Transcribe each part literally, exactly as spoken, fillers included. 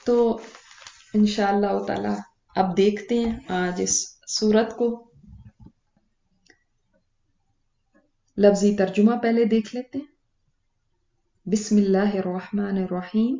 تو انشاءاللہ تعالی اب دیکھتے ہیں آج اس سورت کو. لفظی ترجمہ پہلے دیکھ لیتے ہیں. بسم اللہ الرحمن الرحیم.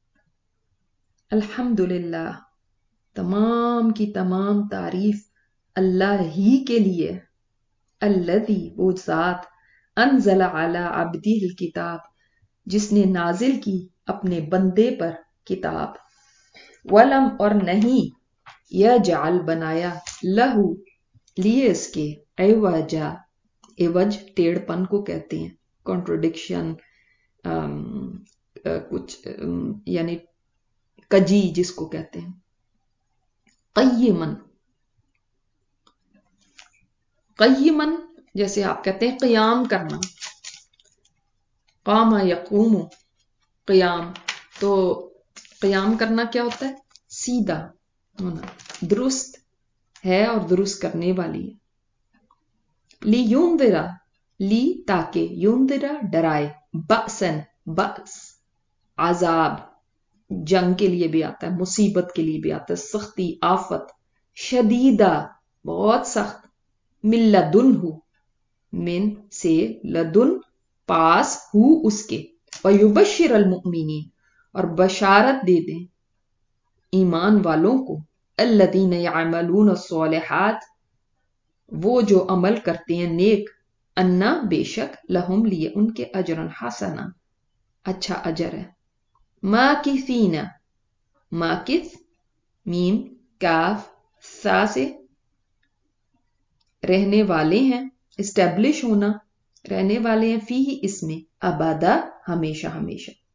الحمدللہ، تمام کی تمام تعریف اللہ ہی کے لیے. الذی، وہ ذات، انزل علی عبدہ الکتاب، جس نے نازل کی اپنے بندے پر کتاب. ولم، اور نہیں، یجعل، بنایا، لہو، لیے اس کے، عوجا، عوج ٹیڑھ پن کو کہتے ہیں، کانٹروڈکشن، کچھ یعنی کجی جس کو کہتے ہیں. قیمن، قیمن جیسے آپ کہتے ہیں قیام کرنا. قام یقوم، قیام. تو قیام کرنا کیا ہوتا ہے؟ سیدھا ہونا، درست ہے اور درست کرنے والی ہے. لی یونذرا، لی تاکہ، یونذرا ڈرائے، بأسن، بأس عذاب، جنگ کے لیے بھی آتا ہے، مصیبت کے لیے بھی آتا ہے، سختی، آفت. شدیدہ، بہت سخت. من لدنہ، من سے، لدن پاس، ہو اس کے. ویبشر المؤمنین، اور بشارت دے دیں ایمان والوں کو. الذین یعملون الصالحات، وہ جو عمل کرتے ہیں نیک. انا، بے شک، لہم، لیے ان کے، اجرن حسنا، اچھا اجر ہے. ماکثین، ماکث، میم کاف سا سے، رہنے والے ہیں، اسٹیبلش ہونا، رہنے والے ہیں. فی ہی، اس میں، ابدا، ہمیشہ ہمیشہ.